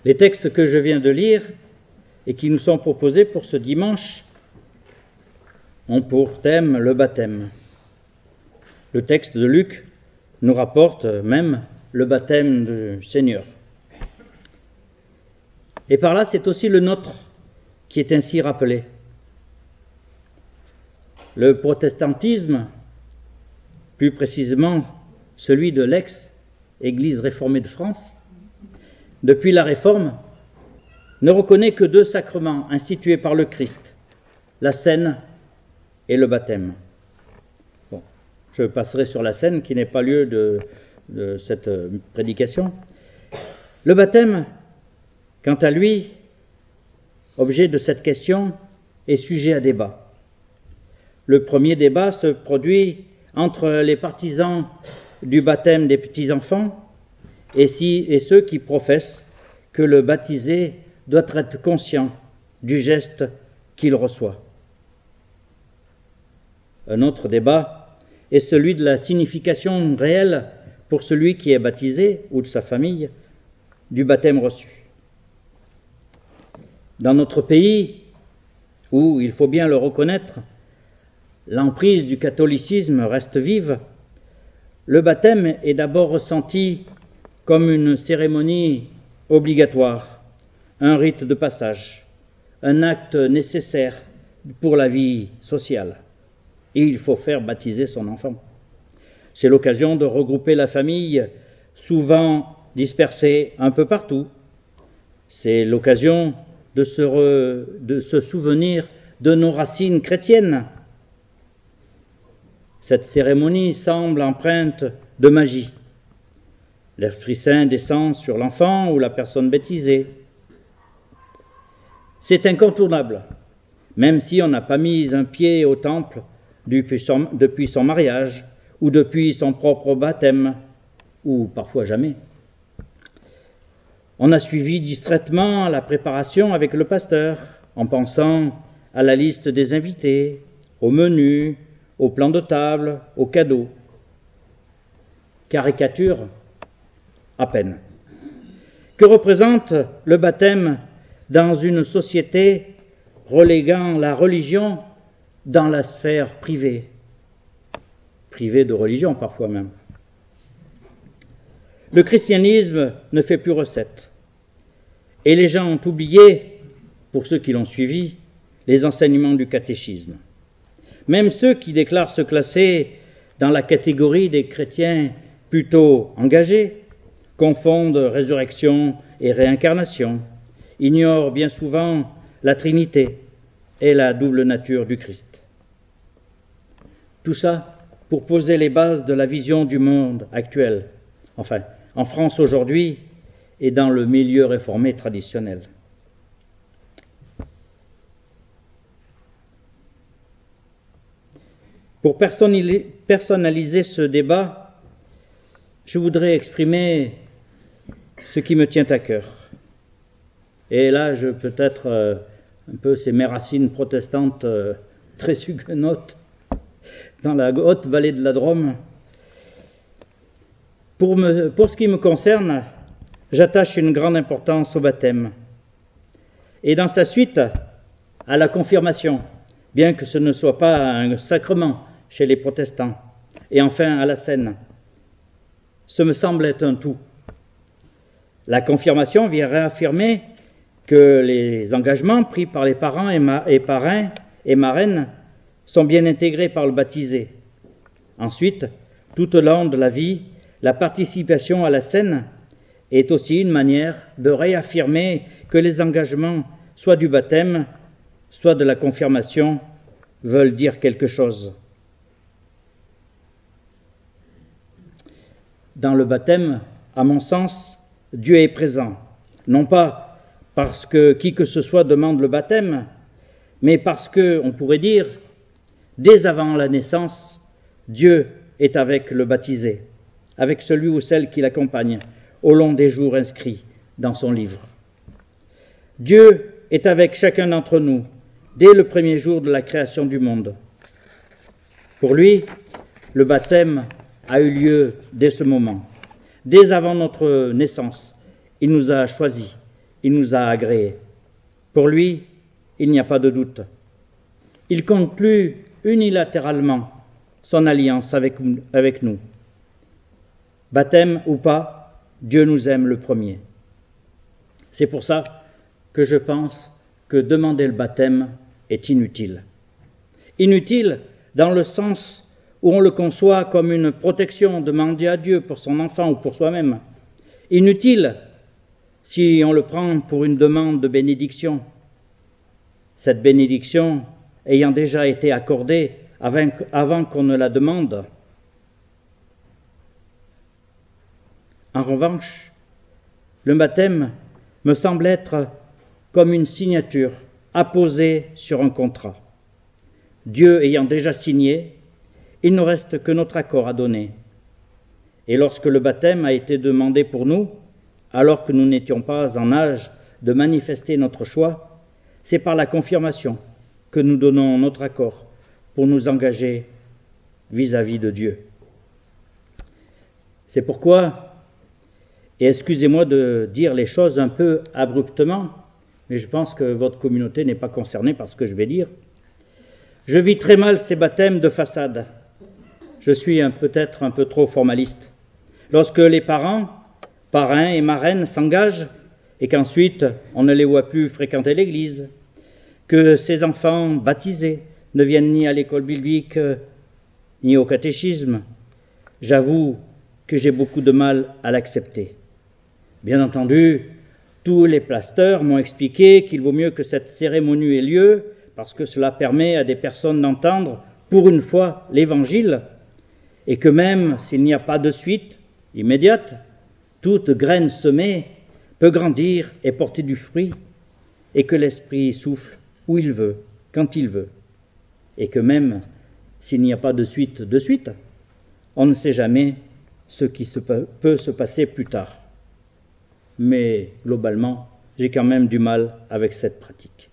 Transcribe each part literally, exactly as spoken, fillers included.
Les textes que je viens de lire et qui nous sont proposés pour ce dimanche ont pour thème le baptême. Le texte de Luc nous rapporte même le baptême du Seigneur. Et par là, c'est aussi le nôtre qui est ainsi rappelé. Le protestantisme, plus précisément celui de l'ex-Église réformée de France, depuis la Réforme, ne reconnaît que deux sacrements institués par le Christ, la scène et le baptême. Bon, je passerai sur la scène qui n'est pas lieu de, de cette prédication. Le baptême, quant à lui, objet de cette question, est sujet à débat. Le premier débat se produit entre les partisans du baptême des petits-enfants et, si, et ceux qui professent que le baptisé doit être conscient du geste qu'il reçoit. Un autre débat est celui de la signification réelle pour celui qui est baptisé ou de sa famille du baptême reçu. Dans notre pays, où, il faut bien le reconnaître, l'emprise du catholicisme reste vive, le baptême est d'abord ressenti comme une cérémonie obligatoire, un rite de passage, un acte nécessaire pour la vie sociale. Et il faut faire baptiser son enfant. C'est l'occasion de regrouper la famille, souvent dispersée un peu partout. C'est l'occasion de se, re, de se souvenir de nos racines chrétiennes. Cette cérémonie semble empreinte de magie. L'Esprit Saint descend sur l'enfant ou la personne baptisée. C'est incontournable, même si on n'a pas mis un pied au temple depuis son, depuis son mariage ou depuis son propre baptême, ou parfois jamais. On a suivi distraitement la préparation avec le pasteur, en pensant à la liste des invités, au menu, au plan de table, aux cadeaux. Caricature à peine. Que représente le baptême dans une société reléguant la religion dans la sphère privée, privée de religion parfois même? Le christianisme ne fait plus recette, et les gens ont oublié, pour ceux qui l'ont suivi, les enseignements du catéchisme. Même ceux qui déclarent se classer dans la catégorie des chrétiens plutôt engagés confondent résurrection et réincarnation, ignorent bien souvent la Trinité et la double nature du Christ. Tout ça pour poser les bases de la vision du monde actuel, enfin, en France aujourd'hui et dans le milieu réformé traditionnel. Pour personnaliser ce débat, je voudrais exprimer ce qui me tient à cœur. Et là, je peut-être euh, un peu, c'est mes racines protestantes euh, très huguenotes dans la haute vallée de la Drôme. Pour, me, pour ce qui me concerne, j'attache une grande importance au baptême et dans sa suite à la confirmation, bien que ce ne soit pas un sacrement chez les protestants, et enfin à la scène. Ce me semble être un tout. La confirmation vient réaffirmer que les engagements pris par les parents et, ma- et parrains et marraines sont bien intégrés par le baptisé. Ensuite, tout au long de la vie, la participation à la scène est aussi une manière de réaffirmer que les engagements, soit du baptême, soit de la confirmation, veulent dire quelque chose. Dans le baptême, à mon sens, Dieu est présent, non pas parce que qui que ce soit demande le baptême, mais parce que, on pourrait dire, dès avant la naissance, Dieu est avec le baptisé, avec celui ou celle qui l'accompagne au long des jours inscrits dans son livre. Dieu est avec chacun d'entre nous dès le premier jour de la création du monde. Pour lui, le baptême a eu lieu dès ce moment. Dès avant notre naissance, il nous a choisis il nous a agréés. Pour lui, il n'y a pas de doute. Il conclut unilatéralement son alliance avec, avec nous. Baptême ou pas, Dieu nous aime le premier. C'est pour ça que je pense que demander le baptême est inutile. Inutile dans le sens où on le conçoit comme une protection demandée à Dieu pour son enfant ou pour soi-même. Inutile si on le prend pour une demande de bénédiction. Cette bénédiction ayant déjà été accordée avant, avant qu'on ne la demande. En revanche, le baptême me semble être comme une signature apposée sur un contrat. Dieu ayant déjà signé, il ne reste que notre accord à donner. Et lorsque le baptême a été demandé pour nous, alors que nous n'étions pas en âge de manifester notre choix, c'est par la confirmation que nous donnons notre accord pour nous engager vis-à-vis de Dieu. C'est pourquoi, et excusez-moi de dire les choses un peu abruptement, mais je pense que votre communauté n'est pas concernée par ce que je vais dire, je vis très mal ces baptêmes de façade. Je suis un, peut-être un peu trop formaliste. Lorsque les parents, parrains et marraines s'engagent et qu'ensuite on ne les voit plus fréquenter l'église, que ces enfants baptisés ne viennent ni à l'école biblique ni au catéchisme, j'avoue que j'ai beaucoup de mal à l'accepter. Bien entendu, tous les pasteurs m'ont expliqué qu'il vaut mieux que cette cérémonie ait lieu parce que cela permet à des personnes d'entendre pour une fois l'Évangile et que même s'il n'y a pas de suite immédiate, toute graine semée peut grandir et porter du fruit et que l'Esprit souffle où il veut, quand il veut. Et que même s'il n'y a pas de suite de suite, on ne sait jamais ce qui se peut, peut se passer plus tard. Mais globalement, j'ai quand même du mal avec cette pratique.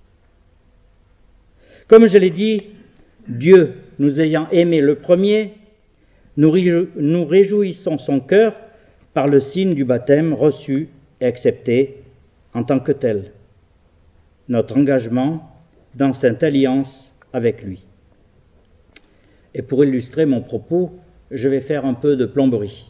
Comme je l'ai dit, Dieu nous ayant aimés le premier, nous, réjou- nous réjouissons son cœur par le signe du baptême reçu et accepté en tant que tel. Notre engagement dans cette alliance avec lui. Et pour illustrer mon propos, je vais faire un peu de plomberie.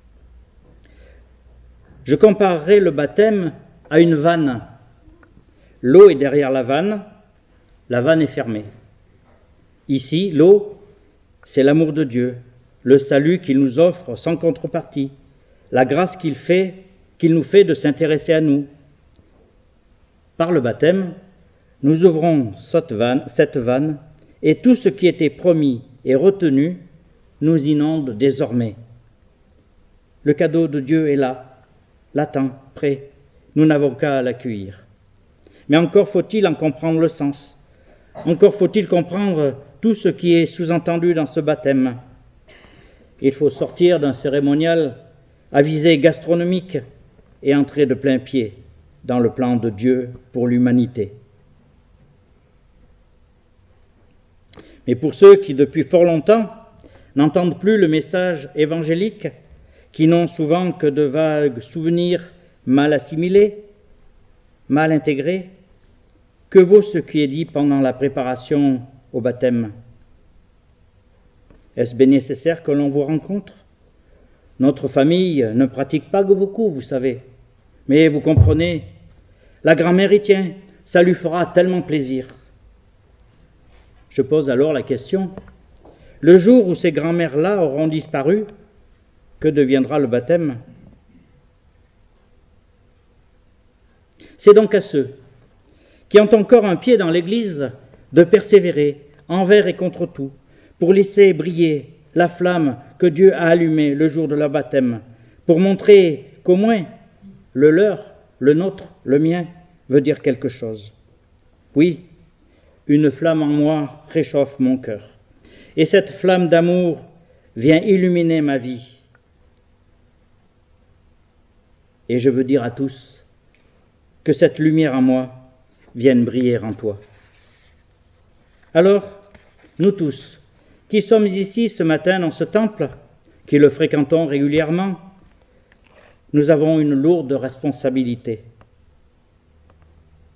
Je comparerai le baptême à une vanne. L'eau est derrière la vanne, la vanne est fermée. Ici, l'eau, c'est l'amour de Dieu, le salut qu'il nous offre sans contrepartie, la grâce qu'il fait, qu'il nous fait de s'intéresser à nous. Par le baptême, nous ouvrons cette vanne, cette vanne et tout ce qui était promis et retenu nous inonde désormais. Le cadeau de Dieu est là, l'attend, prêt. Nous n'avons qu'à l'accueillir. Mais encore faut-il en comprendre le sens. Encore faut-il comprendre tout ce qui est sous-entendu dans ce baptême. Il faut sortir d'un cérémonial à visée gastronomique et entrer de plein pied dans le plan de Dieu pour l'humanité. Mais pour ceux qui, depuis fort longtemps, n'entendent plus le message évangélique, qui n'ont souvent que de vagues souvenirs mal assimilés, mal intégrés, que vaut ce qui est dit pendant la préparation au baptême? Est-ce bien nécessaire que l'on vous rencontre? Notre famille ne pratique pas beaucoup, vous savez. Mais vous comprenez, la grand-mère y tient, ça lui fera tellement plaisir. Je pose alors la question, le jour où ces grand-mères-là auront disparu, que deviendra le baptême? C'est donc à ceux qui ont encore un pied dans l'Église de persévérer envers et contre tout, pour laisser briller la flamme que Dieu a allumée le jour de leur baptême, pour montrer qu'au moins le leur, le nôtre, le mien, veut dire quelque chose. Oui, une flamme en moi réchauffe mon cœur, et cette flamme d'amour vient illuminer ma vie. Et je veux dire à tous que cette lumière en moi vienne briller en toi. Alors, nous tous, qui sommes ici ce matin dans ce temple, qui le fréquentons régulièrement, nous avons une lourde responsabilité.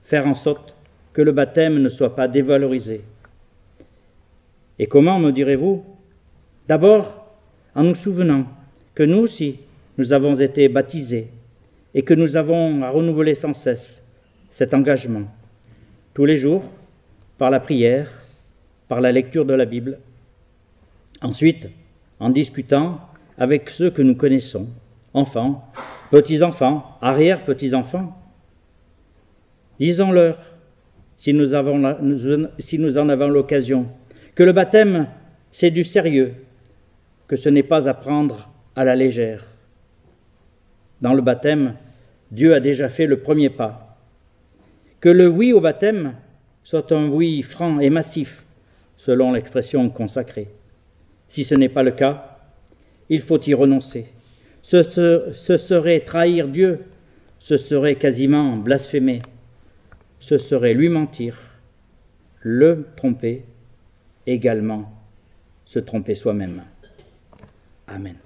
faire en sorte que le baptême ne soit pas dévalorisé. Et comment, me direz-vous? D'abord, en nous souvenant que nous aussi, nous avons été baptisés et que nous avons à renouveler sans cesse cet engagement, tous les jours, par la prière, par la lecture de la Bible. Ensuite, en discutant avec ceux que nous connaissons, enfants, petits-enfants, arrière-petits-enfants. Disons-leur, si nous, avons la, si nous en avons l'occasion, que le baptême, c'est du sérieux, que ce n'est pas à prendre à la légère. Dans le baptême, Dieu a déjà fait le premier pas. Que le oui au baptême soit un oui franc et massif, selon l'expression consacrée. Si ce n'est pas le cas, il faut y renoncer. Ce, ce, ce serait trahir Dieu, ce serait quasiment blasphémer, ce serait lui mentir, le tromper, également se tromper soi-même. Amen.